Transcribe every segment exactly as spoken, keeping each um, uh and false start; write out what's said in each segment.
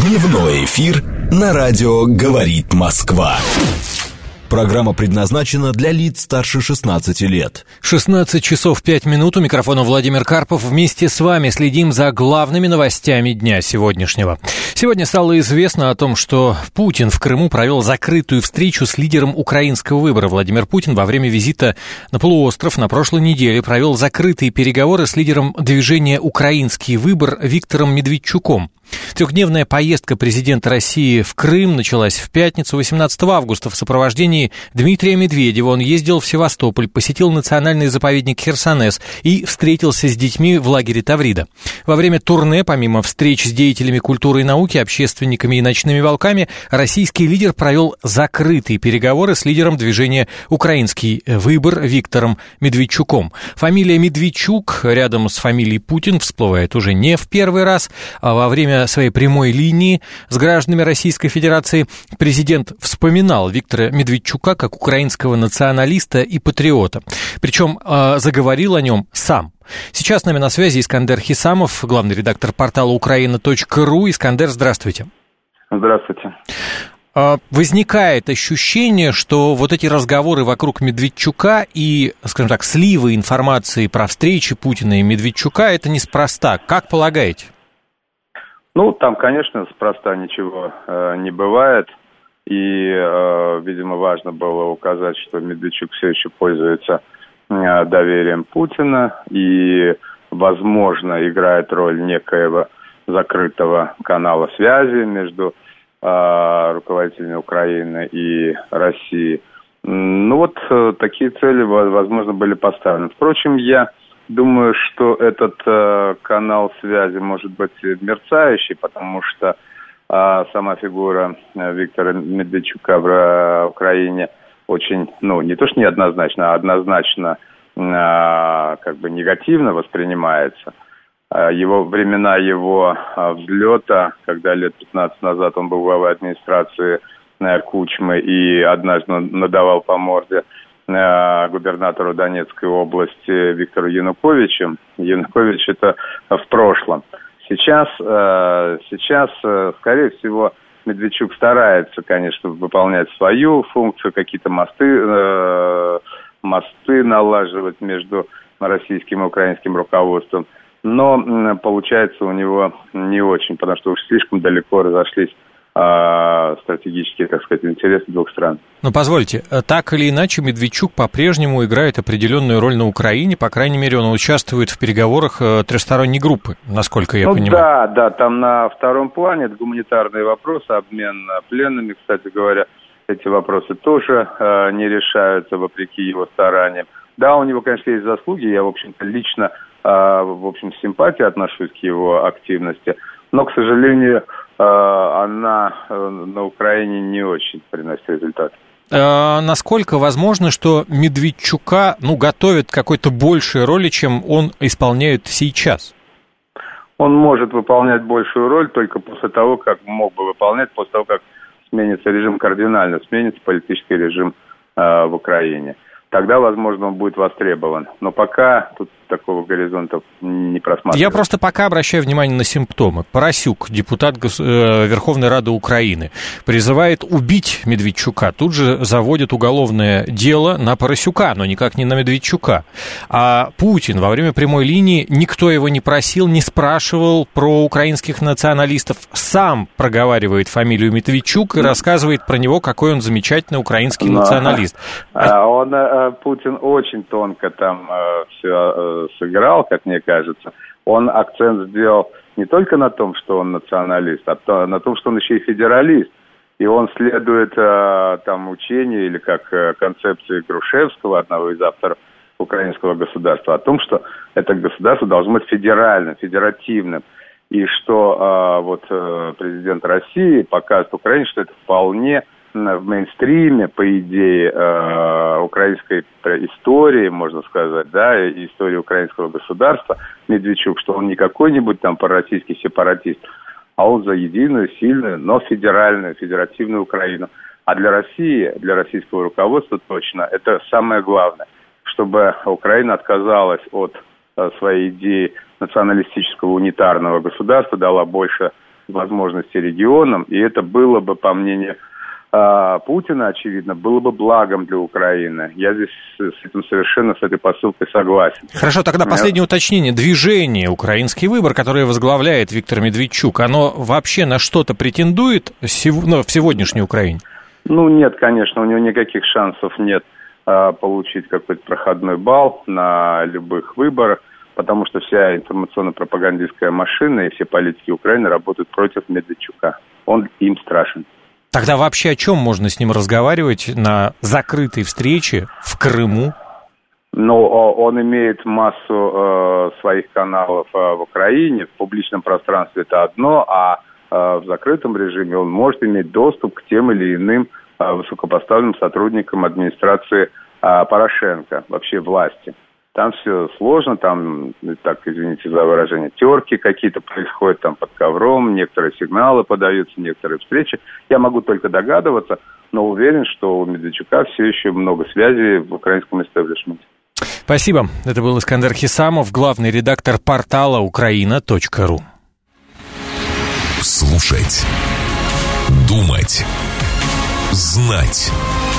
Дневной эфир на радио «Говорит Москва». Программа предназначена для лиц старше шестнадцати лет. шестнадцать часов пять минут. У микрофона Владимир Карпов. Вместе с вами следим за главными новостями дня сегодняшнего. Сегодня стало известно о том, что Путин в Крыму провел закрытую встречу с лидером украинского выбора. Владимир Путин во время визита на полуостров на прошлой неделе провел закрытые переговоры с лидером движения «Украинский выбор» Виктором Медведчуком. Трехдневная поездка президента России в Крым началась в пятницу, восемнадцатого августа, в сопровождении Дмитрия Медведева. Он ездил в Севастополь, посетил национальный заповедник Херсонес и встретился с детьми в лагере Таврида. Во время турне, помимо встреч с деятелями культуры и науки, общественниками и ночными волками, российский лидер провел закрытые переговоры с лидером движения «Украинский выбор» Виктором Медведчуком. Фамилия Медведчук рядом с фамилией Путин всплывает уже не в первый раз, а во время своей прямой линии с гражданами Российской Федерации президент вспоминал Виктора Медведчука как украинского националиста и патриота. Причем э, заговорил о нем сам. Сейчас с нами на связи Искандер Хисамов, главный редактор портала украина точка ру. Искандер, здравствуйте. Здравствуйте. Возникает ощущение, что вот эти разговоры вокруг Медведчука и, скажем так, сливы информации про встречи Путина и Медведчука — это неспроста. Как полагаете? Ну, там, конечно, спроста ничего э, не бывает, и, э, видимо, важно было указать, что Медведчук все еще пользуется э, доверием Путина и, возможно, играет роль некоего закрытого канала связи между э, руководителями Украины и России. Ну, вот э, такие цели, возможно, были поставлены. Впрочем, я... Думаю, что этот э, канал связи может быть мерцающий, потому что э, сама фигура э, Виктора Медведчука в э, Украине очень, ну, не то что неоднозначно, а однозначно э, как бы негативно воспринимается. Э, его времена его э, взлета, когда лет пятнадцать назад он был главой администрации э, Кучмы и однажды надавал по морде губернатору Донецкой области Виктору Януковичу. Янукович это в прошлом. Сейчас, сейчас, скорее всего, Медведчук старается, конечно, выполнять свою функцию, какие-то мосты, мосты налаживать между российским и украинским руководством. Но получается у него не очень, потому что уж слишком далеко разошлись стратегические, так сказать, интересы двух стран. Но позвольте, так или иначе Медведчук по-прежнему играет определенную роль на Украине, по крайней мере, он участвует в переговорах трехсторонней группы, насколько я ну, понимаю. Да, да, там на втором плане это гуманитарные вопросы, обмен пленными, кстати говоря, эти вопросы тоже э, не решаются вопреки его стараниям. Да, у него, конечно, есть заслуги, я, в общем-то, лично, э, в общем, с симпатией отношусь к его активности, но, к сожалению, она на Украине не очень приносит результат. А насколько возможно, что Медведчука, ну, готовят к какой-то большей роли, чем он исполняет сейчас? Он может выполнять большую роль только после того, как мог бы выполнять, после того, как сменится режим кардинально, сменится политический режим э, в Украине. Тогда, возможно, он будет востребован. Но пока тут такого горизонта не просматривается. Я просто пока обращаю внимание на симптомы. Поросюк, депутат Гос... э, Верховной Рады Украины, призывает убить Медведчука. Тут же заводит уголовное дело на Поросюка, но никак не на Медведчука. А Путин во время прямой линии, никто его не просил, не спрашивал про украинских националистов, сам проговаривает фамилию Медведчук и рассказывает про него, какой он замечательный украинский но... националист. А он, Путин очень тонко там все сыграл, как мне кажется. Он акцент сделал не только на том, что он националист, а на том, что он еще и федералист. И он следует э, там учению или как э, концепции Грушевского, одного из авторов украинского государства, о том, что это государство должно быть федеральным, федеративным. И что э, вот э, президент России показывает Украине, что это вполне в мейнстриме, по идее, э, украинской истории, можно сказать, да, и истории украинского государства, Медведчук, что он не какой-нибудь там пророссийский сепаратист, а он за единую, сильную, но федеральную, федеративную Украину. А для России, для российского руководства точно, это самое главное, чтобы Украина отказалась от э, своей идеи националистического унитарного государства, дала больше возможности регионам, и это было бы, по мнению Путина, очевидно, было бы благом для Украины. Я здесь с этим совершенно, с этой посылкой согласен. Хорошо, тогда последнее уточнение. Движение «Украинский выбор», которое возглавляет Виктор Медведчук, оно вообще на что-то претендует в сегодняшней Украине? Ну, нет, конечно, у него никаких шансов нет а, получить какой-то проходной балл на любых выборах, потому что вся информационно-пропагандистская машина и все политики Украины работают против Медведчука. Он им страшен. Тогда вообще о чем можно с ним разговаривать на закрытой встрече в Крыму? Ну, он имеет массу э, своих каналов э, в Украине, в публичном пространстве это одно, а э, в закрытом режиме он может иметь доступ к тем или иным э, высокопоставленным сотрудникам администрации э, Порошенко, вообще власти. Там все сложно, там, так, извините за выражение, терки какие-то происходят там под ковром, некоторые сигналы подаются, некоторые встречи. Я могу только догадываться, но уверен, что у Медведчука все еще много связей в украинском истеблишменте. Спасибо. Это был Искандер Хисамов, главный редактор портала украина точка ру. Слушать, думать, знать.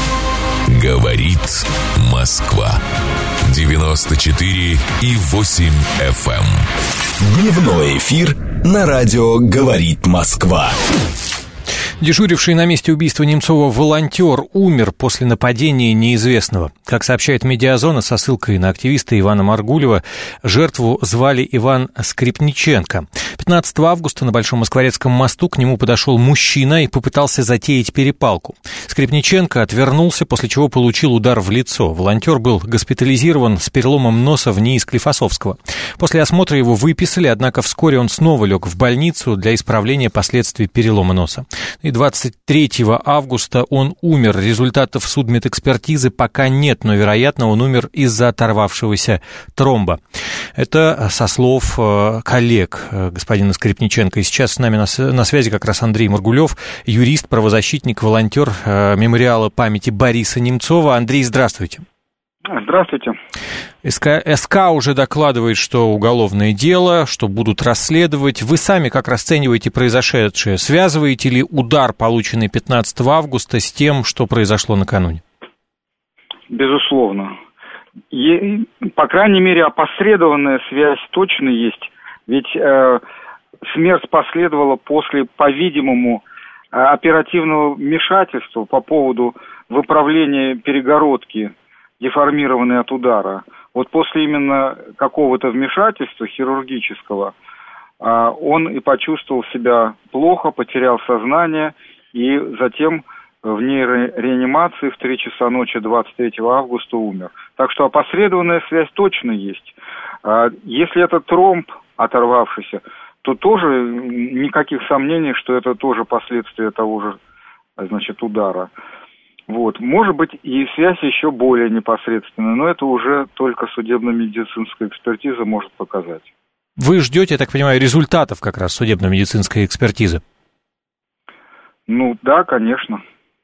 Говорит Москва. девяносто четыре и восемь эф эм. Дневной эфир на радио «Говорит Москва». Дежуривший на месте убийства Немцова волонтер умер после нападения неизвестного. Как сообщает «Медиазона» со ссылкой на активиста Ивана Маргулева, жертву звали Иван Скрипниченко. пятнадцатого августа на Большом Москворецком мосту к нему подошел мужчина и попытался затеять перепалку. Скрипниченко отвернулся, после чего получил удар в лицо. Волонтер был госпитализирован с переломом носа в НИИ Склифосовского. После осмотра его выписали, однако вскоре он снова лег в больницу для исправления последствий перелома носа. И двадцать третьего августа он умер. Результатов судмедэкспертизы пока нет, но, вероятно, он умер из-за оторвавшегося тромба. Это со слов коллег господина Скрипниченко. И сейчас с нами на связи как раз Андрей Маргулев, юрист, правозащитник, волонтер мемориала памяти Бориса Немцова. Андрей, здравствуйте. Здравствуйте. СК, СК уже докладывает, что уголовное дело, что будут расследовать. Вы сами как расцениваете произошедшее? Связываете ли удар, полученный пятнадцатого августа, с тем, что произошло накануне? Безусловно. И, по крайней мере, опосредованная связь точно есть. Ведь э, смерть последовала после, по-видимому, оперативного вмешательства по поводу выправления перегородки, деформированный от удара. Вот после именно какого-то вмешательства хирургического он и почувствовал себя плохо, потерял сознание и затем в нейрореанимации в три часа ночи двадцать третьего августа умер. Так что опосредованная связь точно есть. Если это тромб оторвавшийся, то тоже никаких сомнений, что это тоже последствия того же, значит, удара. Вот. Может быть, и связь еще более непосредственная, но это уже только судебно-медицинская экспертиза может показать. Вы ждете, я так понимаю, результатов как раз судебно-медицинской экспертизы? Ну, да, конечно.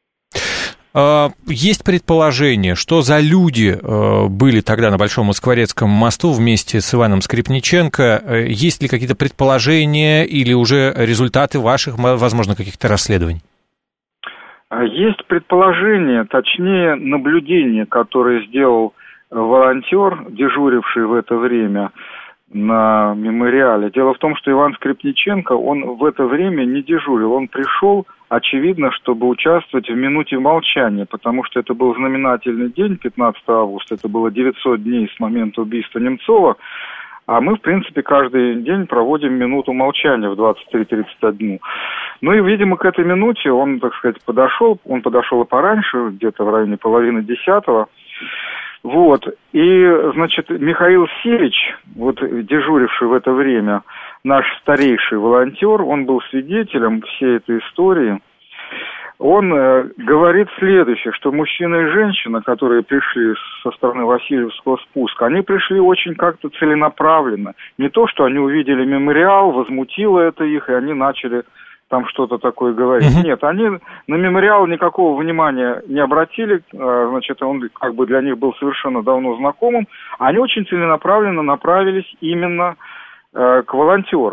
Есть предположение, что за люди были тогда на Большом Москворецком мосту вместе с Иваном Скрипниченко? Есть ли какие-то предположения или уже результаты ваших, возможно, каких-то расследований? Есть предположение, точнее наблюдение, которое сделал волонтер, дежуривший в это время на мемориале. Дело в том, что Иван Скрипниченко, он в это время не дежурил, он пришел, очевидно, чтобы участвовать в минуте молчания, потому что это был знаменательный день, пятнадцатого августа, это было девятьсот дней с момента убийства Немцова, а мы, в принципе, каждый день проводим минуту молчания в двадцать три тридцать один. Ну и, видимо, к этой минуте он, так сказать, подошел, он подошел и пораньше, где-то в районе половины десятого. Вот, и, значит, Михаил Силич, вот дежуривший в это время, наш старейший волонтер, он был свидетелем всей этой истории. Он э, говорит следующее, что мужчина и женщина, которые пришли со стороны Васильевского спуска, они пришли очень как-то целенаправленно. Не то, что они увидели мемориал, возмутило это их, и они начали там что-то такое говорить. Mm-hmm. Нет, они на мемориал никакого внимания не обратили, э, значит, он как бы для них был совершенно давно знакомым. Они очень целенаправленно направились именно э, к волонтерам.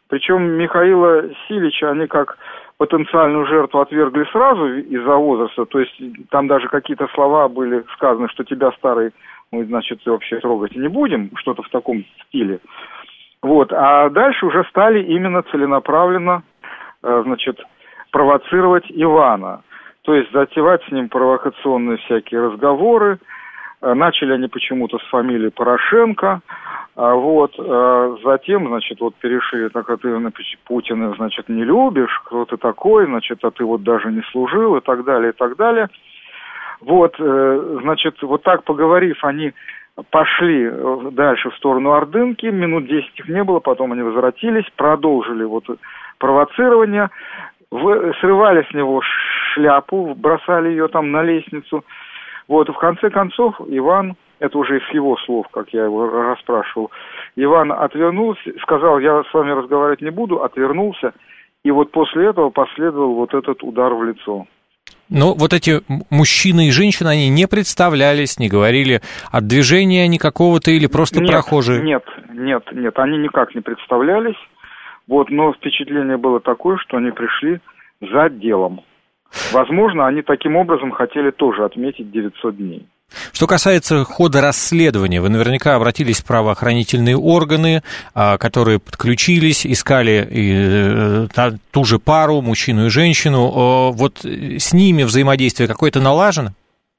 Причем Михаила Силича они как потенциальную жертву отвергли сразу из-за возраста, то есть там даже какие-то слова были сказаны, что тебя, старый, мы, значит, вообще трогать не будем, что-то в таком стиле. Вот, а дальше уже стали именно целенаправленно, значит, провоцировать Ивана, то есть затевать с ним провокационные всякие разговоры. Начали они почему-то с фамилии Порошенко, вот, затем, значит, вот перешли, так, а ты Путина, значит, не любишь, кто ты такой, значит, а ты вот даже не служил, и так далее, и так далее. Вот, значит, вот так поговорив, они пошли дальше в сторону Ордынки, минут десять их не было, потом они возвратились, продолжили вот провоцирование, срывали с него шляпу, бросали ее там на лестницу. Вот, и в конце концов Иван, это уже из его слов, как я его расспрашивал, Иван отвернулся, сказал, я с вами разговаривать не буду, отвернулся, и вот после этого последовал вот этот удар в лицо. Но вот эти мужчины и женщины, они не представлялись, не говорили от движения они какого-то или просто нет, прохожие? Нет, нет, нет, они никак не представлялись, вот, но впечатление было такое, что они пришли за делом. Возможно, они таким образом хотели тоже отметить девятьсот дней. Что касается хода расследования, вы наверняка обратились в правоохранительные органы, которые подключились, искали ту же пару, мужчину и женщину. Вот с ними взаимодействие какое-то налажено?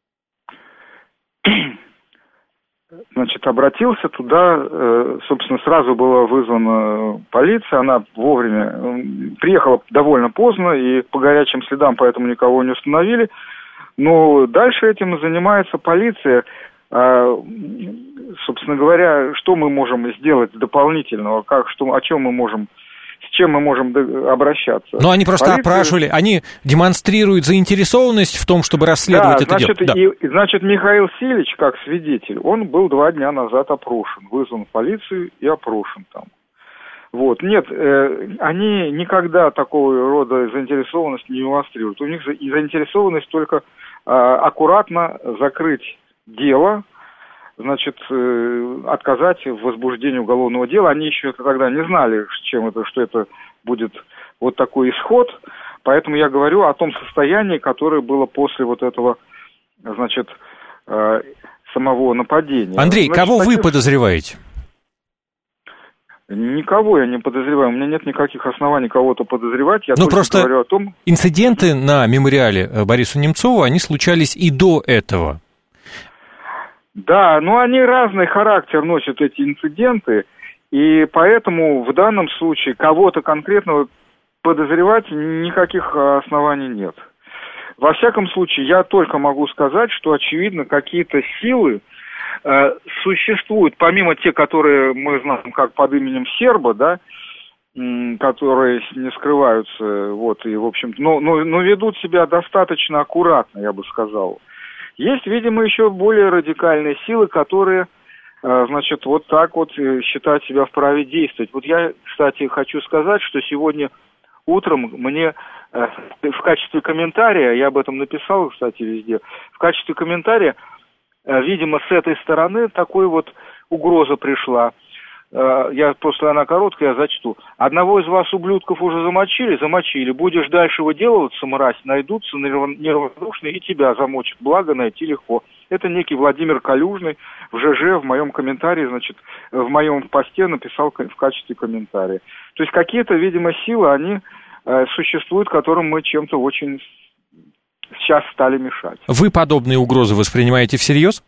Значит, обратился туда, собственно, сразу была вызвана полиция, она вовремя приехала довольно поздно и по горячим следам, поэтому никого не установили. Но дальше этим занимается полиция. Собственно говоря, что мы можем сделать дополнительного, как, что, о чем мы можем, с чем мы можем обращаться? Но они просто полиция... опрашивали, они демонстрируют заинтересованность в том, чтобы расследовать да, это значит, дело. И, значит, Михаил Силич, как свидетель, он был два дня назад опрошен, вызван в полицию и опрошен там. Вот, нет, э, они никогда такого рода заинтересованность не демонстрируют. У них за, и заинтересованность только э, аккуратно закрыть дело, значит, э, отказать в возбуждении уголовного дела. Они еще тогда не знали, чем это, что это будет вот такой исход. Поэтому я говорю о том состоянии, которое было после вот этого, значит, э, самого нападения. Андрей, значит, кого таких... вы подозреваете? Никого я не подозреваю. У меня нет никаких оснований кого-то подозревать. Я ну, только просто говорю о том... инциденты на мемориале Борису Немцову, они случались и до этого. Да, но они разный характер носят, эти инциденты, и поэтому в данном случае кого-то конкретного подозревать никаких оснований нет. Во всяком случае, я только могу сказать, что, очевидно, какие-то силы э, существуют, помимо тех, которые мы знаем как под именем Серба, да, м, которые не скрываются, вот, и, в общем, но, но, но ведут себя достаточно аккуратно, я бы сказал. Есть, видимо, еще более радикальные силы, которые, э, значит, вот так вот считают себя вправе действовать. Вот я, кстати, хочу сказать, что сегодня утром мне э, в качестве комментария, я об этом написал, кстати, везде, в качестве комментария, э, видимо, с этой стороны такой вот угроза пришла. Э, я просто, она короткая, я зачту. Одного из вас, ублюдков, уже замочили? Замочили. Будешь дальше выделываться, мразь, найдутся неравнодушные и тебя замочат. Благо найти легко. Это некий Владимир Калюжный в ЖЖ в моем комментарии, значит, в моем посте написал в качестве комментария. То есть какие-то, видимо, силы, они э, существуют, которым мы чем-то очень сейчас стали мешать. Вы подобные угрозы воспринимаете всерьез?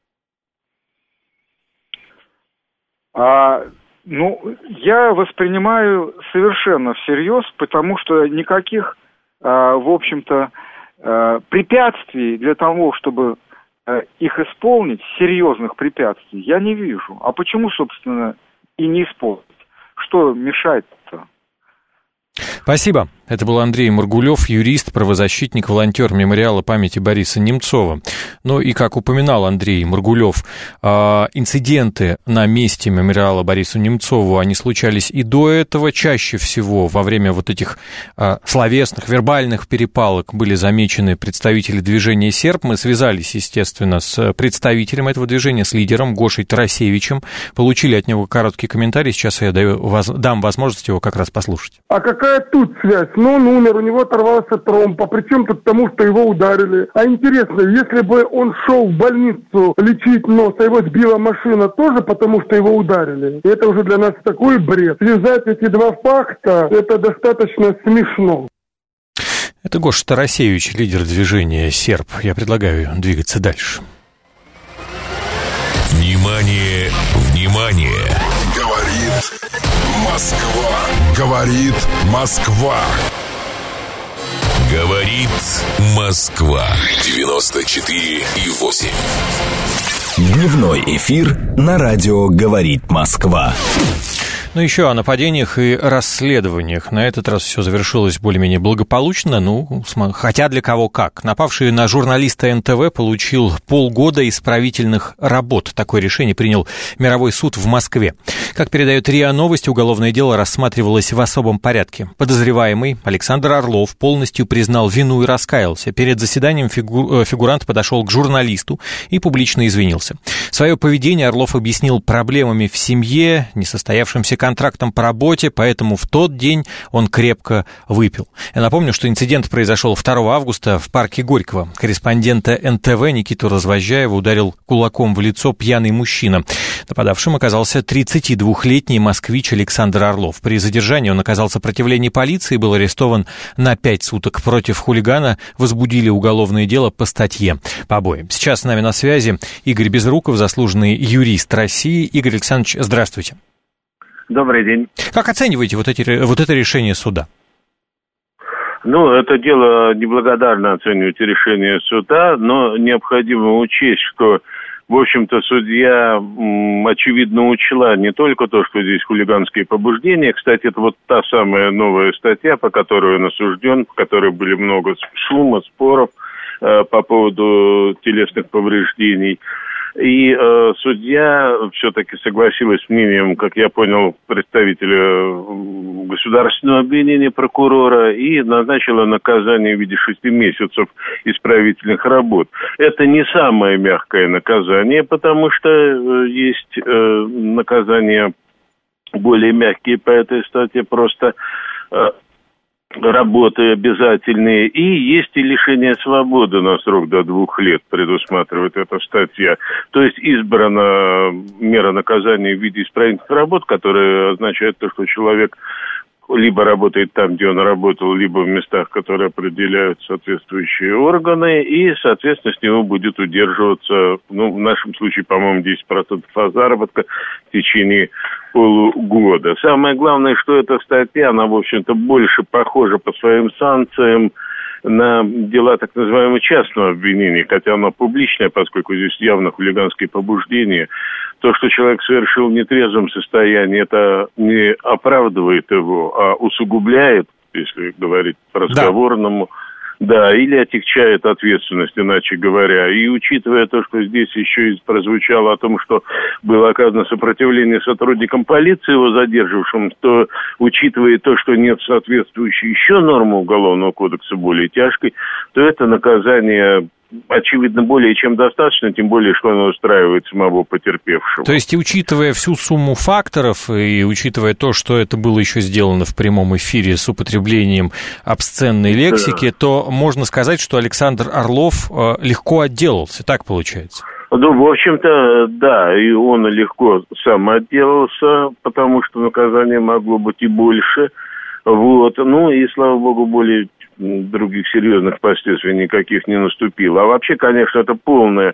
А, ну, я воспринимаю совершенно всерьез, потому что никаких, а, в общем-то, а, препятствий для того, чтобы а, их исполнить, серьезных препятствий, я не вижу. А почему, собственно, и не исполнить? Что мешает-то? Спасибо. Это был Андрей Маргулев, юрист, правозащитник, волонтер мемориала памяти Бориса Немцова. Ну и, как упоминал Андрей Маргулев, инциденты на месте мемориала Борису Немцову, они случались и до этого. Чаще всего во время вот этих словесных, вербальных перепалок были замечены представители движения «Серб». Мы связались, естественно, с представителем этого движения, с лидером Гошей Тарасевичем. Получили от него короткий комментарий. Сейчас я даю, дам возможность его как раз послушать. А какая тут связь? Ну, он умер, у него оторвался тромб. А при чем тут тому, что его ударили? А интересно, если бы он шел в больницу лечить нос, а его сбила машина, тоже потому, что его ударили? И это уже для нас такой бред. Связать эти два факта, это достаточно смешно. Это Гоша Тарасевич, лидер движения «Серб». Я предлагаю двигаться дальше. Внимание, внимание! Говорит Москва. Говорит Москва. Говорит Москва. девяносто четыре и восемь. Дневной эфир на радио «Говорит Москва». Ну, еще о нападениях и расследованиях. На этот раз все завершилось более-менее благополучно, ну, хотя для кого как. Напавший на журналиста эн тэ вэ получил полгода исправительных работ. Такое решение принял мировой суд в Москве. Как передает РИА Новости, уголовное дело рассматривалось в особом порядке. Подозреваемый Александр Орлов полностью признал вину и раскаялся. Перед заседанием фигу... фигурант подошел к журналисту и публично извинился. Свое поведение Орлов объяснил проблемами в семье, несостоявшимся контрактом по работе, поэтому в тот день он крепко выпил. Я напомню, что инцидент произошел второго августа в парке Горького. Корреспондента эн тэ вэ Никиту Развозжаева ударил кулаком в лицо пьяный мужчина. Нападавшим оказался тридцатидвухлетний москвич Александр Орлов. При задержании он оказал сопротивление полиции и был арестован на пять суток. Против хулигана возбудили уголовное дело по статье побои. Сейчас с нами на связи Игорь Безруков, заслуженный юрист России. Игорь Александрович, здравствуйте. Добрый день. Как оцениваете вот, эти, вот это решение суда? Ну, это дело неблагодарно оценивать решение суда, но необходимо учесть, что, в общем-то, судья, м, очевидно, учла не только то, что здесь хулиганские побуждения. Кстати, это вот та самая новая статья, по которой он осужден, по которой были много шума, споров э, по поводу телесных повреждений. И э, судья все-таки согласилась с мнением, как я понял, представителя государственного обвинения прокурора и назначила наказание в виде шести месяцев исправительных работ. Это не самое мягкое наказание, потому что э, есть э, наказания более мягкие по этой статье, просто... Э, работы обязательные, и есть и лишение свободы на срок до двух лет, предусматривает эта статья. То есть избрана мера наказания в виде исправительных работ, которая означает то, что человек либо работает там, где он работал, либо в местах, которые определяют соответствующие органы, и, соответственно, с него будет удерживаться, ну, в нашем случае, по-моему, десять процентов от заработка в течение полугода. Самое главное, что эта статья, она, в общем-то, больше похожа по своим санкциям на дела так называемого частного обвинения, хотя оно публичное, поскольку здесь явно хулиганские побуждения. То, что человек совершил в нетрезвом состоянии, это не оправдывает его, а усугубляет, если говорить по-разговорному, да. да, или отягчает ответственность, иначе говоря. И учитывая то, что здесь еще и прозвучало о том, что было оказано сопротивление сотрудникам полиции, его задерживавшим, то, учитывая то, что нет соответствующей еще нормы Уголовного кодекса более тяжкой, то это наказание... очевидно, более чем достаточно, тем более, что оно устраивает самого потерпевшего. То есть, и учитывая всю сумму факторов, и учитывая то, что это было еще сделано в прямом эфире с употреблением обсценной лексики, да. то можно сказать, что Александр Орлов легко отделался, так получается? Ну, в общем-то, да, и он легко сам отделался, потому что наказание могло быть и больше. Вот. Ну, и, слава богу, более... других серьезных последствий никаких не наступило. А вообще, конечно, это полная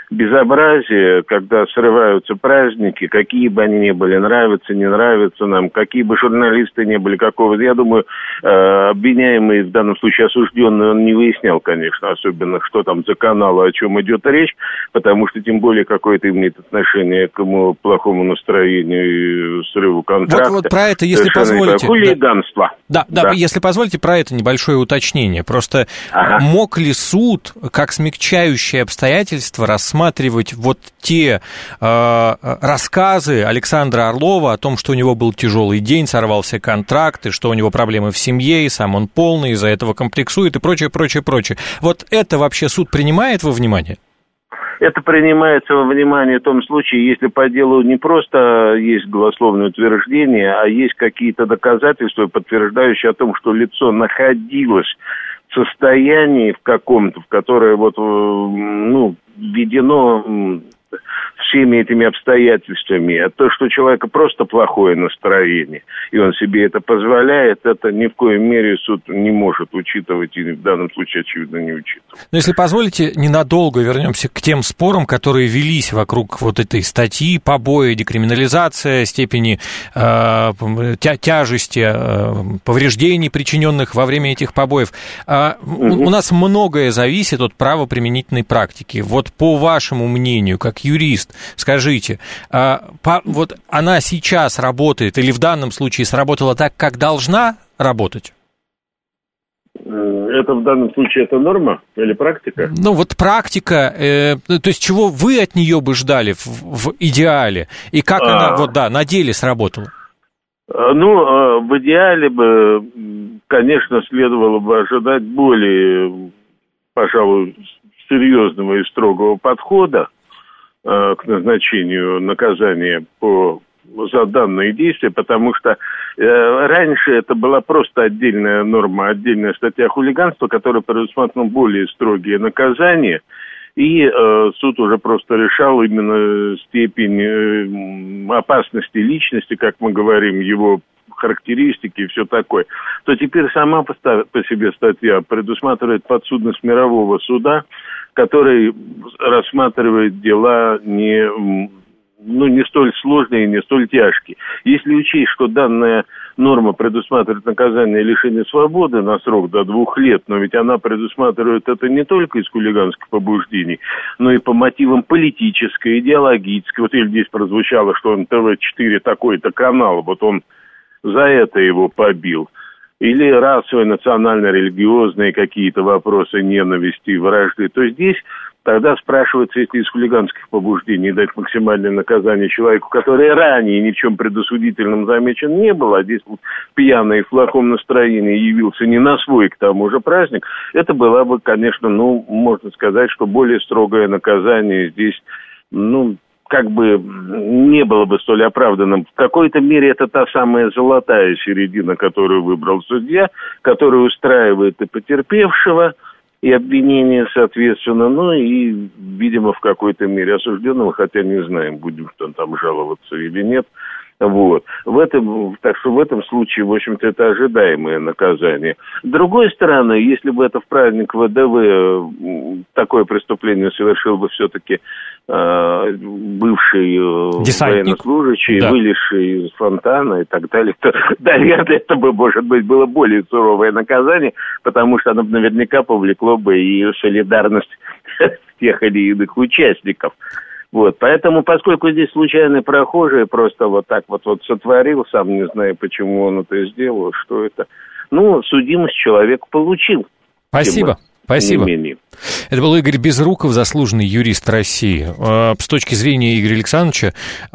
безобразие, когда срываются праздники, какие бы они ни были, нравятся, не нравятся нам, какие бы журналисты ни были, какого, я думаю, обвиняемый, в данном случае осужденный, он не выяснял, конечно, особенно, что там за канал, о чем идет речь, потому что, тем более, какое-то имеет отношение к ему плохому настроению и срыву контракта. Вот, вот про это, если позволите... Хулиганство. Да, да, да, если позволите, про это небольшое уточнение. Просто ага. мог ли суд, как смягчающее обстоятельство, рассматривать вот те э, рассказы Александра Орлова о том, что у него был тяжелый день, сорвался контракт, и что у него проблемы в семье, и сам он полный, из-за этого комплексует, и прочее, прочее, прочее. Вот это вообще суд принимает во внимание? Это принимается во внимание в том случае, если по делу не просто есть голословное утверждение, а есть какие-то доказательства, подтверждающие о том, что лицо находилось в состоянии в каком-то, в которое вот, ну, введено всеми этими обстоятельствами. А то, что у человека просто плохое настроение, и он себе это позволяет, это ни в коей мере суд не может учитывать, и в данном случае, очевидно, не учитывает. Но если позволите, ненадолго вернемся к тем спорам, которые велись вокруг вот этой статьи, побои, декриминализация, степени э, тя- тяжести, э, повреждений, причиненных во время этих побоев. Э, угу. У нас многое зависит от правоприменительной практики. Вот по вашему мнению, как юрист, скажите, а, по, вот она сейчас работает или в данном случае сработала так, как должна работать? Это в данном случае это норма или практика? Ну вот практика, э, то есть чего вы от нее бы ждали в, в идеале, и как а... она вот да на деле сработала? Ну, в идеале бы, конечно, следовало бы ожидать более, пожалуй, серьезного и строгого подхода к назначению наказания по, за данные действия, потому что э, раньше это была просто отдельная норма, отдельная статья хулиганства, которая предусматривала более строгие наказания, и э, суд уже просто решал именно степень э, опасности личности, как мы говорим, его характеристики и все такое, то теперь сама по, по себе статья предусматривает подсудность мирового суда, который рассматривает дела не, ну, не столь сложные и не столь тяжкие. Если учесть, что данная норма предусматривает наказание лишения свободы на срок до двух лет, но ведь она предусматривает это не только из хулиганских побуждений, но и по мотивам политической, идеологической. Вот или здесь прозвучало, что он тэ вэ четыре такой-то канал, вот он за это его побил. Или расовые, национально-религиозные какие-то вопросы ненависти и вражды, то здесь тогда спрашивается, если из хулиганских побуждений дать максимальное наказание человеку, который ранее ни в чем предосудительном замечен не был, а здесь пьяный и в плохом настроении явился не на свой, к тому же, праздник, это было бы, конечно, ну, можно сказать, что более строгое наказание здесь, ну, как бы не было бы столь оправданным. В какой-то мере это та самая золотая середина, которую выбрал судья, которая устраивает и потерпевшего, и обвинение, соответственно, ну и, видимо, в какой-то мере осужденного, хотя не знаем, будем там жаловаться или нет. Вот. В этом, так что в этом случае, в общем-то, это ожидаемое наказание. С другой стороны, если бы это в праздник вэ дэ вэ такое преступление совершил бы все-таки э, бывший военнослужащий, да, вылезший из фонтана и так далее, то, наверное, это бы, может быть, было более суровое наказание, потому что оно наверняка повлекло бы и солидарность тех или иных участников. Вот, поэтому, поскольку здесь случайный прохожий просто вот так вот, вот сотворил, сам не знаю, почему он это сделал, что это, ну, судимость человек получил. Спасибо. Спасибо. Это был Игорь Безруков, заслуженный юрист России. С точки зрения Игоря Александровича,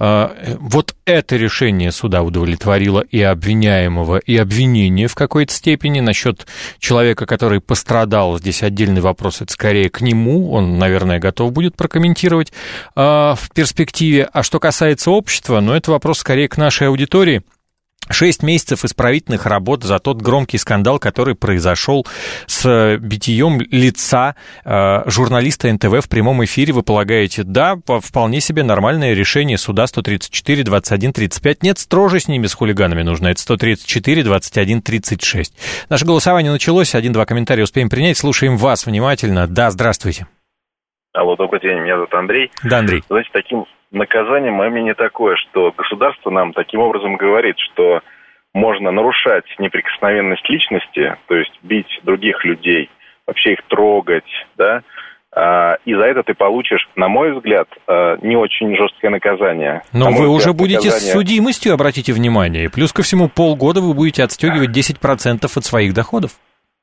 вот это решение суда удовлетворило и обвиняемого, и обвинение в какой-то степени. Насчет человека, который пострадал, здесь отдельный вопрос, это скорее к нему, он, наверное, готов будет прокомментировать в перспективе. А что касается общества, ну, это вопрос скорее к нашей аудитории. Шесть месяцев исправительных работ за тот громкий скандал, который произошел с битьем лица э, журналиста эн тэ вэ в прямом эфире. Вы полагаете, да, вполне себе нормальное решение суда сто тридцать четыре двадцать один тридцать пять. Нет, строже с ними, с хулиганами нужно. Это сто тридцать четыре двадцать один тридцать шесть. Наше голосование началось. Один-два комментария успеем принять. Слушаем вас внимательно. Да, здравствуйте. Алло, добрый день, меня зовут Андрей. Да, Андрей. Знаете, таким наказанием мое мнение такое, что государство нам таким образом говорит, что можно нарушать неприкосновенность личности, то есть бить других людей, вообще их трогать, да, и за это ты получишь, на мой взгляд, не очень жесткое наказание. Но вы взгляд, уже будете наказание... с судимостью, обратите внимание. Плюс ко всему, полгода вы будете отстегивать десять процентов от своих доходов.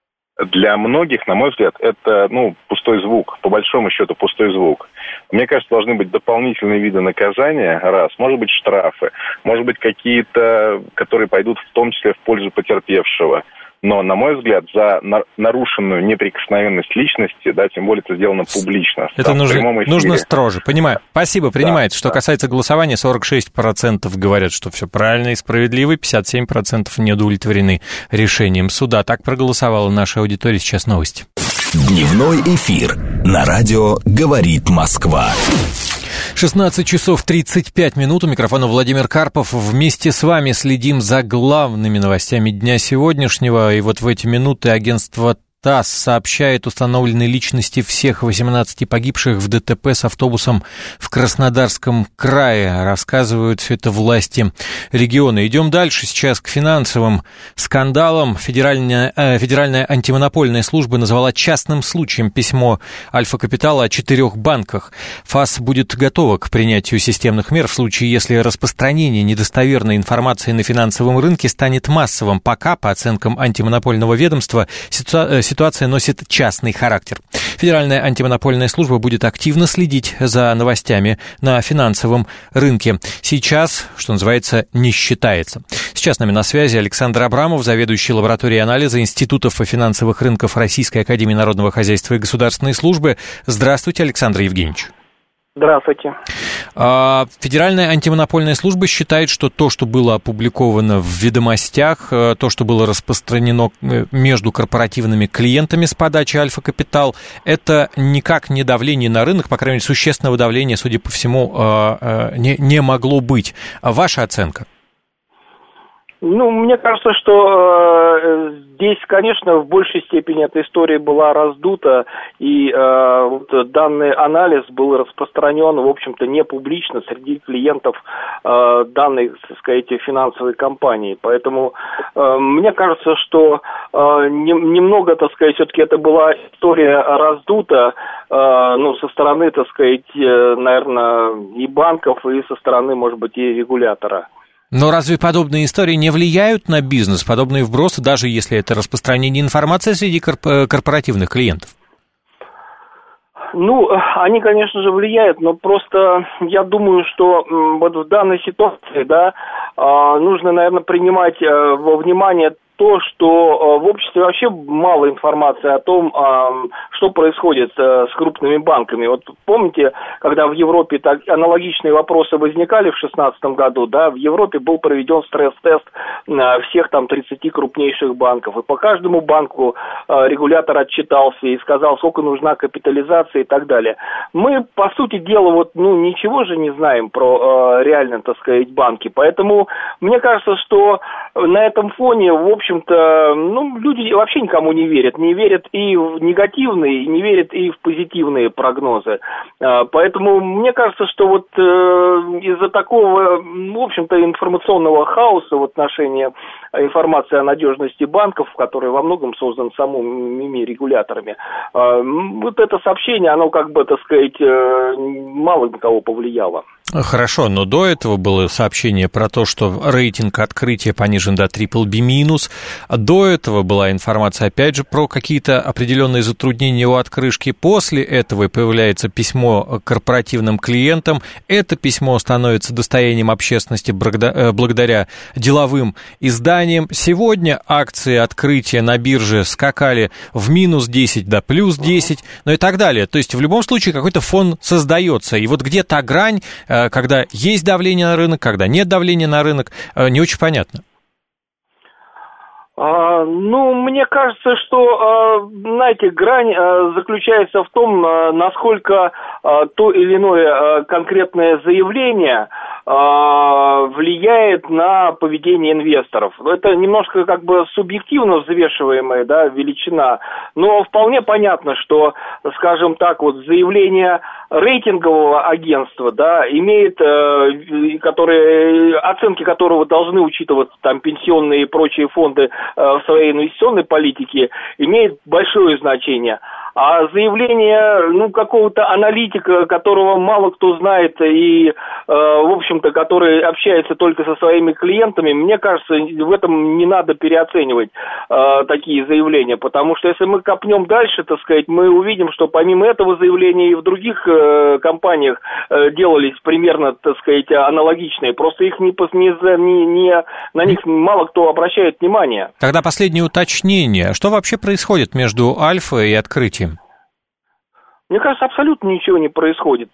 Для многих, на мой взгляд, это, ну, пустой звук. По большому счету, пустой звук. Мне кажется, должны быть дополнительные виды наказания, раз. Может быть, штрафы. Может быть, какие-то, которые пойдут в том числе в пользу потерпевшего. Но, на мой взгляд, за нарушенную неприкосновенность личности, да, тем более это сделано публично. Это нужно, нужно строже, понимаю. Спасибо, принимается. Да, Что да. касается голосования, сорок шесть процентов говорят, что все правильно и справедливо, пятьдесят семь процентов не удовлетворены решением суда. Так проголосовала наша аудитория. Сейчас новости. Дневной эфир на радио «Говорит Москва». шестнадцать часов тридцать пять минут. У микрофона Владимир Карпов. Вместе с вами следим за главными новостями дня сегодняшнего. И вот в эти минуты агентство ТАСС сообщает установленной личности всех восемнадцати погибших в ДТП с автобусом в Краснодарском крае. Рассказывают все это власти региона. Идем дальше сейчас к финансовым скандалам. Федеральная, э, Федеральная антимонопольная служба назвала частным случаем письмо Альфа-Капитала о четырех банках. ФАС будет готова к принятию системных мер в случае, если распространение недостоверной информации на финансовом рынке станет массовым. Пока, по оценкам антимонопольного ведомства, ситуация ситуация носит частный характер. Федеральная антимонопольная служба будет активно следить за новостями на финансовом рынке. Сейчас, что называется, не считается. Сейчас с нами на связи Александр Абрамов, заведующий лабораторией анализа Институтов и финансовых рынков Российской академии народного хозяйства и государственной службы. Здравствуйте, Александр Евгеньевич. Здравствуйте. Федеральная антимонопольная служба считает, что то, что было опубликовано в «Ведомостях», то, что было распространено между корпоративными клиентами с подачи «Альфа-Капитал», это никак не давление на рынок, по крайней мере, существенного давления, судя по всему, не, не могло быть. Ваша оценка? Ну, мне кажется, что э, здесь, конечно, в большей степени эта история была раздута, и э, вот данный анализ был распространен, в общем-то, не публично среди клиентов э, данной, так сказать, финансовой компании. Поэтому э, мне кажется, что э, не, немного, так сказать, все-таки это была история раздута, э, ну, со стороны, так сказать, э, наверное, и банков, и со стороны, может быть, и регулятора. Но разве подобные истории не влияют на бизнес, подобные вбросы, даже если это распространение информации среди корпоративных клиентов? Ну, они, конечно же, влияют, но просто я думаю, что вот в данной ситуации, да, нужно, наверное, принимать во внимание то, что в обществе вообще мало информации о том, что происходит с крупными банками. Вот помните, когда в Европе так аналогичные вопросы возникали в две тысячи шестнадцатом году, да, в Европе был проведен стресс-тест всех там тридцати крупнейших банков, и по каждому банку регулятор отчитался и сказал, сколько нужна капитализация и так далее. Мы, по сути дела, вот, ну, ничего же не знаем про реально, так сказать, банки, поэтому мне кажется, что на этом фоне, в общем, В общем-то, ну, люди вообще никому не верят. Не верят и в негативные, не верят и в позитивные прогнозы. Поэтому мне кажется, что вот из-за такого, в общем-то, информационного хаоса в отношении информации о надежности банков, который во многом создан самими регуляторами, вот это сообщение, оно, как бы, так сказать, мало на кого повлияло. Хорошо, но до этого было сообщение про то, что рейтинг открытия понижен до трипл би минус. До этого была информация, опять же, про какие-то определенные затруднения у открышки. После этого появляется письмо корпоративным клиентам. Это письмо становится достоянием общественности благодаря деловым изданиям. Сегодня акции открытия на бирже скакали в минус десять до плюс десять, ну и так далее. То есть в любом случае какой-то фон создается. И вот где та грань, когда есть давление на рынок, когда нет давления на рынок, не очень понятно. А, ну, мне кажется, что, знаете, грань заключается в том, насколько то или иное конкретное заявление влияет на поведение инвесторов. Это немножко как бы субъективно взвешиваемая, да, величина, но вполне понятно, что, скажем так, вот заявление рейтингового агентства, да, имеет, э, которые, оценки которого должны учитываться, там, пенсионные и прочие фонды э, в своей инвестиционной политике, имеет большое значение. А заявление, ну, какого-то аналитика, которого мало кто знает и, э, в общем-то, который общается только со своими клиентами, мне кажется, в этом не надо переоценивать э, такие заявления, потому что если мы копнем дальше, так сказать, мы увидим, что помимо этого заявления и в других э, компаниях э, делались примерно, так сказать, аналогичные, просто их не, не, не, на них мало кто обращает внимание. Тогда последнее уточнение. Что вообще происходит между Альфа и Открытием? Мне кажется, абсолютно ничего не происходит.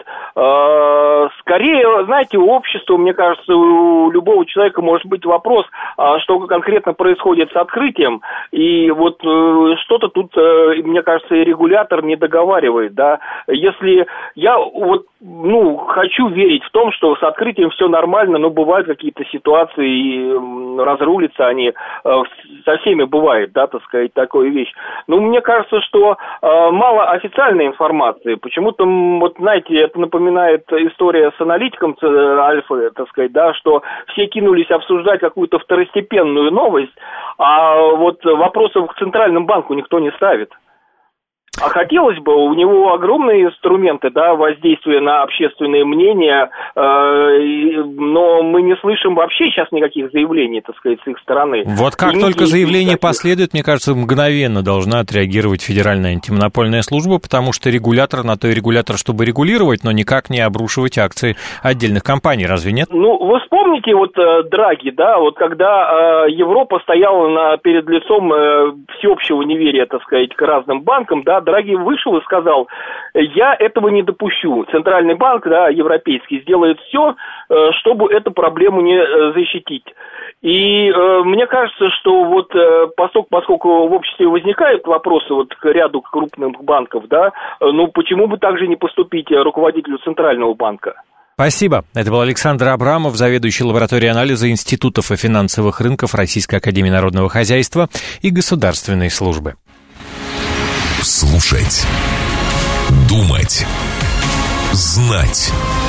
Скорее, знаете, у общества, мне кажется, у любого человека может быть вопрос, что конкретно происходит с Открытием. И вот что-то тут, мне кажется, и регулятор не договаривает, да. Если я вот, ну, хочу верить в том, что с Открытием все нормально, но бывают какие-то ситуации, и разрулятся они, со всеми бывает, да, так сказать, такая вещь. Но мне кажется, что мало официальной информации. Почему-то, вот знаете, это напоминает история с аналитиком Альфы, так сказать, да, что все кинулись обсуждать какую-то второстепенную новость, а вот вопросов к Центральному банку никто не ставит. А хотелось бы, у него огромные инструменты, да, воздействия на общественное мнение, э, но мы не слышим вообще сейчас никаких заявлений, так сказать, с их стороны. Вот как и только никаких... заявление последует, мне кажется, мгновенно должна отреагировать Федеральная антимонопольная служба, потому что регулятор на то и регулятор, чтобы регулировать, но никак не обрушивать акции отдельных компаний, разве нет? Ну, вы вспомните вот э, Драги, да, вот когда э, Европа стояла на, перед лицом э, всеобщего неверия, так сказать, к разным банкам, да, Драги вышел и сказал: я этого не допущу. Центральный банк, да, европейский, сделает все, чтобы эту проблему не защитить. И э, мне кажется, что вот э, поскольку, поскольку в обществе возникают вопросы вот к ряду крупных банков, да, ну почему бы также не поступить руководителю Центрального банка? Спасибо. Это был Александр Абрамов, заведующий лабораторией анализа институтов и финансовых рынков Российской академии народного хозяйства и государственной службы. Слушать, думать, знать.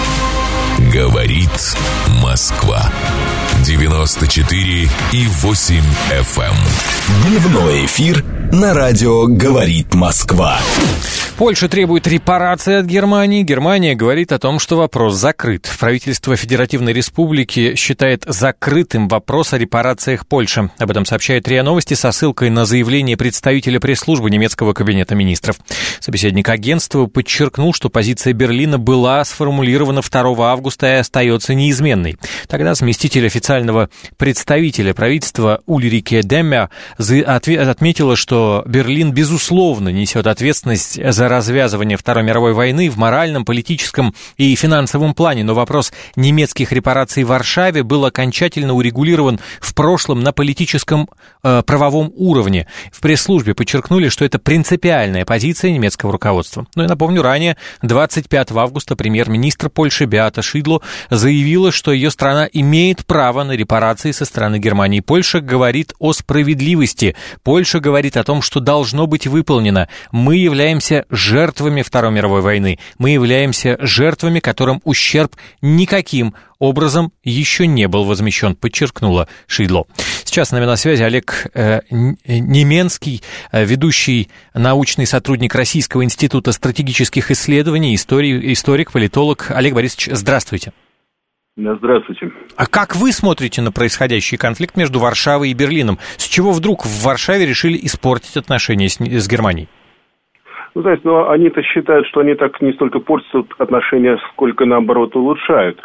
Говорит Москва. девяносто четыре и восемь эф эм. Дневной эфир на радио «Говорит Москва». Польша требует репарации от Германии. Германия говорит о том, что вопрос закрыт. Правительство Федеративной Республики считает закрытым вопрос о репарациях Польши. Об этом сообщает РИА Новости со ссылкой на заявление представителя пресс-службы немецкого кабинета министров. Собеседник агентства подчеркнул, что позиция Берлина была сформулирована второго августа и остается неизменной. Тогда заместитель официального представителя правительства Ульрике Деммер отметила, что Берлин безусловно несет ответственность за развязывание Второй мировой войны в моральном, политическом и финансовом плане, но вопрос немецких репараций в Варшаве был окончательно урегулирован в прошлом на политическом э, правовом уровне. В пресс-службе подчеркнули, что это принципиальная позиция немецкого руководства. Ну и напомню, ранее, двадцать пятого августа, премьер-министр Польши Беата Шидло заявила, что ее страна имеет право на репарации со стороны Германии. Польша говорит о справедливости. Польша говорит о том, что должно быть выполнено. Мы являемся жертвами Второй мировой войны. Мы являемся жертвами, которым ущерб никаким образом еще не был возмещен, подчеркнула Шидло. Сейчас с нами на связи Олег э, Неменский, э, ведущий научный сотрудник Российского института стратегических исследований, историк, историк, политолог. Олег Борисович, здравствуйте. Здравствуйте. А как вы смотрите на происходящий конфликт между Варшавой и Берлином? С чего вдруг в Варшаве решили испортить отношения с, с Германией? Ну, знаете, ну, они-то считают, что они так не столько портят отношения, сколько, наоборот, улучшают.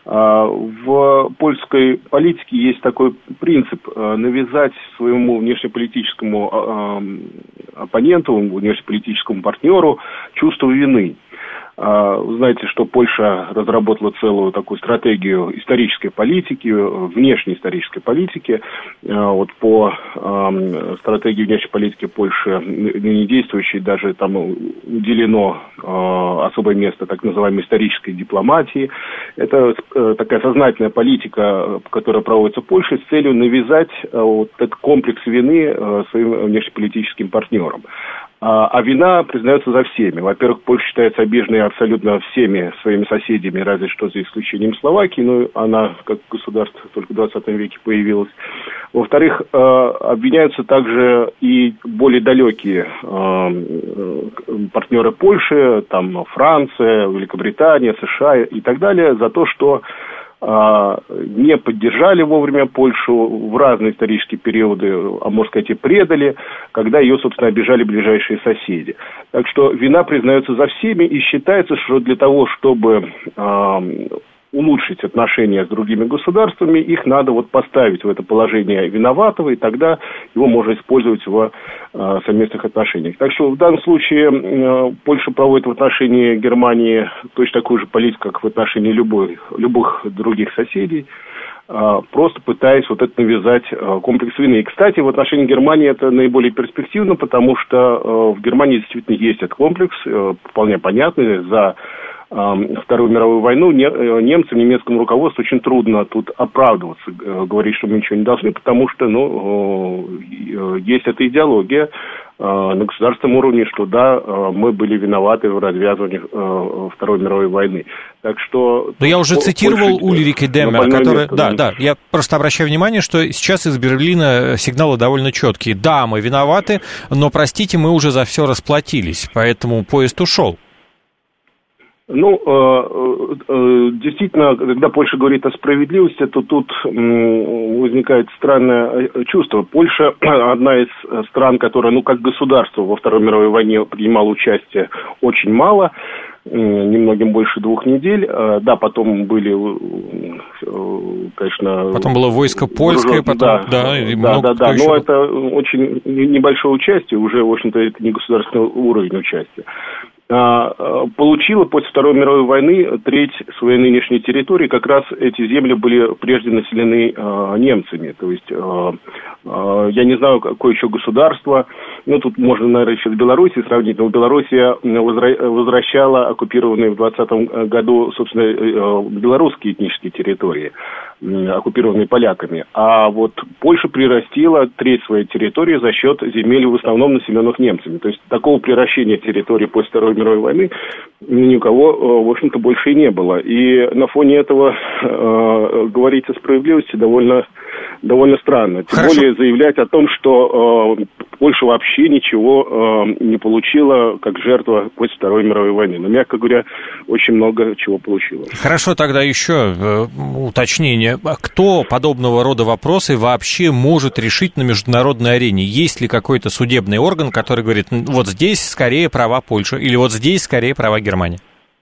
В польской политике есть такой принцип – навязать своему внешнеполитическому оппоненту, внешнеполитическому партнеру чувство вины. Знаете, что Польша разработала целую такую стратегию исторической политики, внешней исторической политики. Вот по стратегии внешней политики Польши, ныне действующей, даже там уделено особое место так называемой исторической дипломатии. Это такая сознательная политика, которая проводится в Польше с целью навязать вот этот комплекс вины своим внешнеполитическим партнерам. А вина признается за всеми. Во-первых, Польша считается обиженной абсолютно всеми своими соседями, разве что за исключением Словакии, но она как государство только в двадцатом веке появилась. Во-вторых, обвиняются также и более далекие партнеры Польши, там Франция, Великобритания, США и так далее, за то, что не поддержали вовремя Польшу в разные исторические периоды, а можно сказать и предали, когда ее, собственно, обижали ближайшие соседи. Так что вина признается за всеми, и считается, что для того, чтобы э, улучшить отношения с другими государствами, их надо вот поставить в это положение виноватого, и тогда его можно использовать в э, совместных отношениях. Так что в данном случае э, Польша проводит в отношении Германии точно такую же политику, как в отношении любой, любых других соседей, э, просто пытаясь вот это навязать э, комплекс вины. И, кстати, в отношении Германии это наиболее перспективно, потому что э, в Германии действительно есть этот комплекс, э, вполне понятный, за Вторую мировую войну немцам, немецкому руководству очень трудно тут оправдываться, говорить, что мы ничего не должны, потому что, ну, есть эта идеология на государственном уровне, что да, мы были виноваты в развязывании Второй мировой войны. Так что... Но я уже цитировал Ульрике Деммер, который... Да, да, я просто обращаю внимание, что сейчас из Берлина сигналы довольно четкие. Да, мы виноваты, но, простите, мы уже за все расплатились, поэтому поезд ушел. Ну, действительно, когда Польша говорит о справедливости, то тут возникает странное чувство. Польша одна из стран, которая, ну, как государство во Второй мировой войне принимала участие очень мало, немногим больше двух недель. Да, потом были, конечно... Потом было войско польское, потом... Да, да, и да, да, да, еще... но это очень небольшое участие, уже, в общем-то, это не государственный уровень участия. Получила после Второй мировой войны треть своей нынешней территории. Как раз эти земли были прежде населены э, немцами. То есть, э, э, я не знаю, какое еще государство, ну, тут можно, наверное, еще с Белоруссией сравнить, но Белоруссия возра- возвращала оккупированные в двадцатом году, собственно, э, белорусские этнические территории, э, оккупированные поляками. А вот Польша прирастила треть своей территории за счет земель, в основном населенных немцами. То есть, такого приращения территории после Второй мировой войны ни у кого, в общем-то, больше и не было. И на фоне этого э, говорить о справедливости довольно, довольно странно. Тем Хорошо. более заявлять о том, что э, Польша вообще ничего э, не получила как жертва после Второй мировой войны. Но, мягко говоря, очень много чего получила. Хорошо, тогда еще э, уточнение. Кто подобного рода вопросы вообще может решить на международной арене? Есть ли какой-то судебный орган, который говорит, вот здесь скорее права Польши, или вот здесь скорее права Германии?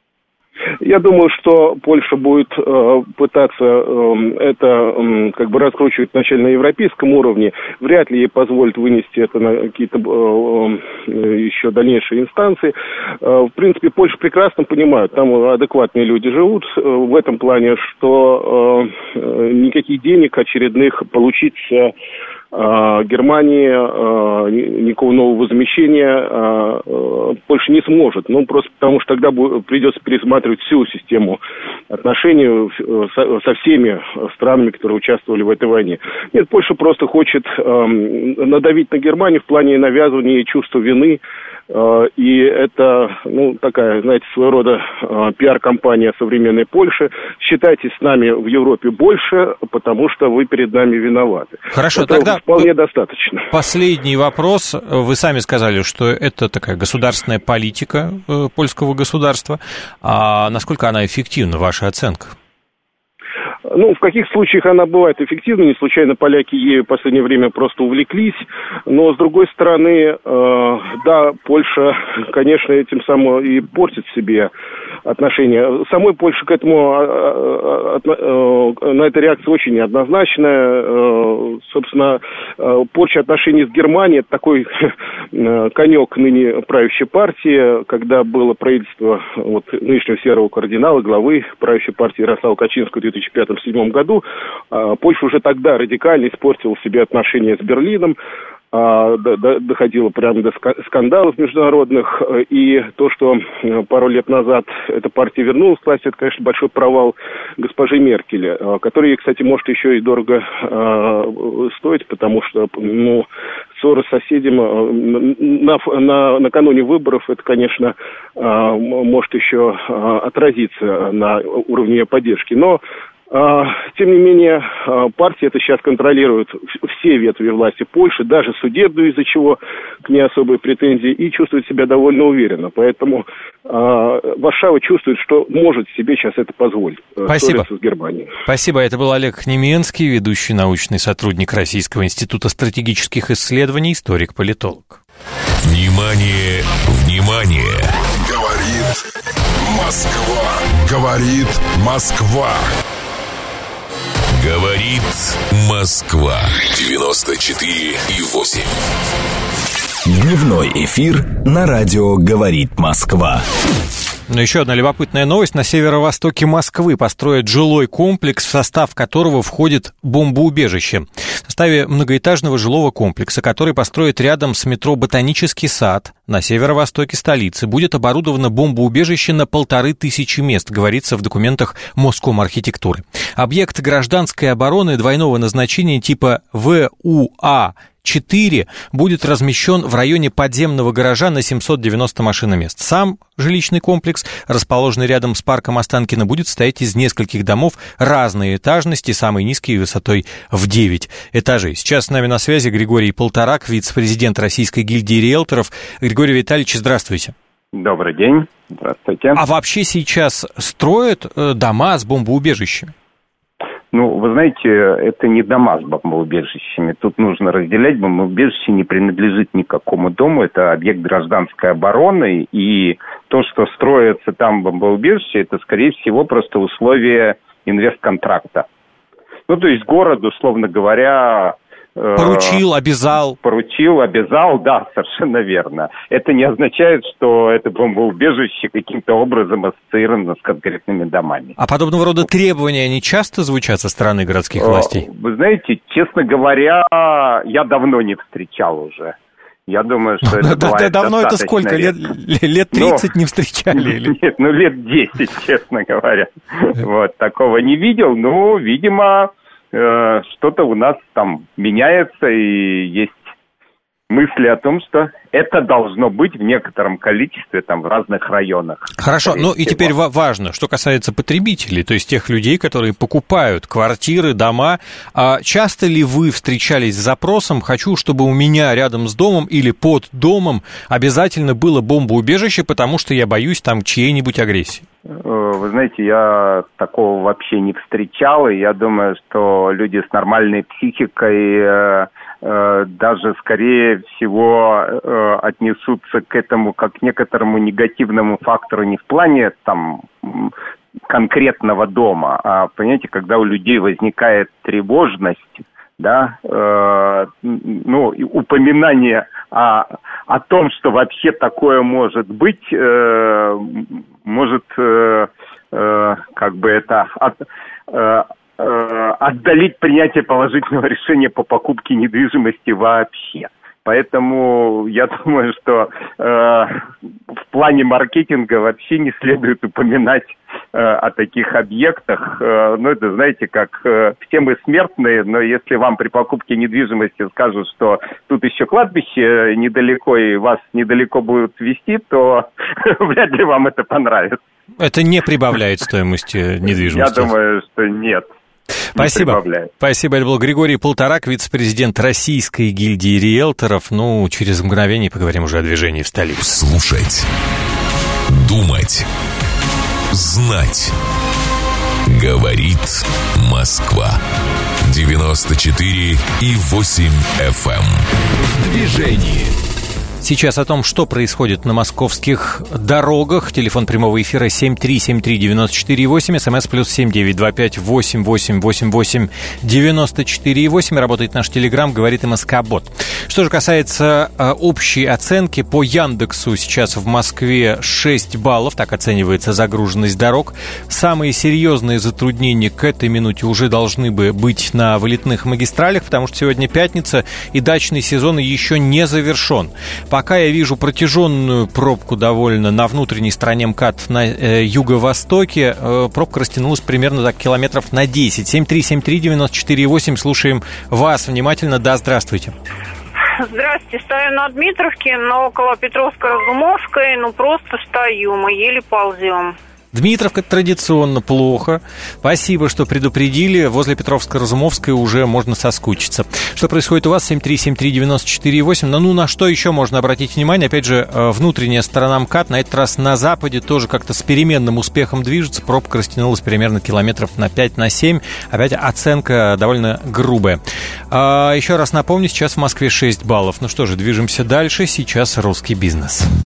Я думаю, что Польша будет э, пытаться э, это э, как бы раскручивать вначале на европейском уровне. Вряд ли ей позволят вынести это на какие-то э, э, еще дальнейшие инстанции. Э, в принципе, Польша прекрасно понимает, там адекватные люди живут э, в этом плане, что э, никаких денег очередных получить э, Германия э, никакого нового возмещения э, Польша не сможет. Ну, просто потому что тогда придется пересматривать всю систему отношений со, со всеми странами, которые участвовали в этой войне. Нет, Польша просто хочет э, надавить на Германию в плане навязывания чувства вины. Э, и это, ну, такая, знаете, своего рода э, пиар-компания современной Польши. Считайте с нами в Европе больше, потому что вы перед нами виноваты. Хорошо, это тогда... Вполне достаточно. Последний вопрос. Вы сами сказали, что это такая государственная политика польского государства. А насколько она эффективна, ваша оценка? Ну, в каких случаях она бывает эффективной, не случайно поляки ею в последнее время просто увлеклись, но, с другой стороны, э, да, Польша, конечно, этим самым и портит себе отношения. Самой Польше к этому, э, э, на этой реакция очень неоднозначная. Э, собственно, э, порча отношений с Германией – это такой э, конек ныне правящей партии, когда было правительство вот, нынешнего серого кардинала, главы правящей партии Ярослава Качинского в две тысячи пятом — две тысячи седьмом году, э, Польша уже тогда радикально испортила себе отношения с Берлином, доходило прямо до скандалов международных, и то, что пару лет назад эта партия вернулась к власти, это, конечно, большой провал госпожи Меркель, который, кстати, может еще и дорого стоить, потому что, ну, ссоры с соседями на, на, накануне выборов, это, конечно, может еще отразиться на уровне ее поддержки, но тем не менее, партия это сейчас контролирует все ветви власти Польши, даже судебную, из-за чего к ней особые претензии, и чувствует себя довольно уверенно. Поэтому Варшава чувствует, что может себе сейчас это позволить. Спасибо. С Германией. Спасибо. Это был Олег Неменский, ведущий научный сотрудник Российского института стратегических исследований, историк-политолог. Внимание, внимание! Говорит Москва. Говорит Москва. Говорит Москва. девяносто четыре и восемь. Дневной эфир на радио «Говорит Москва». Но еще одна любопытная новость. На северо-востоке Москвы построят жилой комплекс, в состав которого входит бомбоубежище. В составе многоэтажного жилого комплекса, который построят рядом с метро «Ботанический сад», на северо-востоке столицы, будет оборудовано бомбоубежище на полторы тысячи мест, говорится в документах Москомархитектуры. Объект гражданской обороны двойного назначения типа вэ у а четыре будет размещен в районе подземного гаража на семьсот девяносто машиномест. Сам жилищный комплекс, расположенный рядом с парком Останкино, будет состоять из нескольких домов разной этажности, самый низкий высотой в девять этажей. Сейчас с нами на связи Григорий Полторак, вице-президент Российской гильдии риэлторов. Григорий Витальевич, здравствуйте. Добрый день. Здравствуйте. А вообще сейчас строят дома с бомбоубежищами? Ну, вы знаете, это не дома с бомбоубежищами. Тут нужно разделять. Бомбоубежище не принадлежит никакому дому. Это объект гражданской обороны. И то, что строится там бомбоубежище, это, скорее всего, просто условия инвестконтракта. Ну, то есть город, условно говоря... Поручил, обязал. Поручил, обязал, да, совершенно верно. Это не означает, что это бомбоубежище каким-то образом ассоциировано с конкретными домами. А подобного рода требования, они часто звучат со стороны городских властей? Вы знаете, честно говоря, я давно не встречал уже. Я думаю, что это бывает давно это сколько? Лет, лет тридцать ну, не встречали? Нет, ну лет десять, честно говоря. Вот, такого не видел. Ну, видимо... что-то у нас там меняется, и есть мысли о том, что это должно быть в некотором количестве там в разных районах. Хорошо, ну и теперь важно, что касается потребителей, то есть тех людей, которые покупают квартиры, дома. А часто ли вы встречались с запросом «хочу, чтобы у меня рядом с домом или под домом обязательно было бомбоубежище, потому что я боюсь там чьей-нибудь агрессии»? Вы знаете, я такого вообще не встречал, и я думаю, что люди с нормальной психикой э, э, даже, скорее всего, э, отнесутся к этому как к некоторому негативному фактору не в плане там конкретного дома, а, понимаете, когда у людей возникает тревожность, да, э, ну, упоминание о, о том, что вообще такое может быть, э, может, э, э, как бы это, от, э, э, отдалить принятие положительного решения по покупке недвижимости вообще. Поэтому я думаю, что э, в плане маркетинга вообще не следует упоминать э, о таких объектах. Э, ну, это, знаете, как э, все мы смертные, но если вам при покупке недвижимости скажут, что тут еще кладбище недалеко и вас недалеко будут везти, то вряд ли вам это понравится. Это не прибавляет стоимости недвижимости? Я думаю, что нет. Спасибо. Спасибо. Это был Григорий Полторак, вице-президент Российской гильдии риэлторов. Ну, через мгновение поговорим уже о движении в столице. Слушать, думать, знать. Говорит Москва. девяносто четыре и восемь эф эм. В движении. Сейчас о том, что происходит на московских дорогах. Телефон прямого эфира семь три семь три девять четыре восемь, смс плюс семь девять два пять восемь восемь восемь восемь девяносто четыре восемь. Работает наш телеграм, говорит МСК-бот. Что же касается э, общей оценки, по Яндексу сейчас в Москве шесть баллов, так оценивается загруженность дорог. Самые серьезные затруднения к этой минуте уже должны бы быть на вылетных магистралях, потому что сегодня пятница и дачный сезон еще не завершен. Пока я вижу протяженную пробку довольно на внутренней стороне МКАД на э, юго-востоке. Э, пробка растянулась примерно так, километров на десять. семь три семь три девять четыре восемь. Слушаем вас внимательно. Да, здравствуйте. Здравствуйте. Стою на Дмитровке, но около Петровско-Разумовской. Ну, просто стою. Мы еле ползем. Дмитровка традиционно плохо. Спасибо, что предупредили. Возле Петровско-Разумовской уже можно соскучиться. Что происходит у вас? семь три семь три девять четыре восемь. Ну, ну, на что еще можно обратить внимание? Опять же, внутренняя сторона МКАД на этот раз на западе тоже как-то с переменным успехом движется. Пробка растянулась примерно километров на пять на семь. Опять оценка довольно грубая. А еще раз напомню, сейчас в Москве шесть баллов. Ну что же, движемся дальше. Сейчас русский бизнес.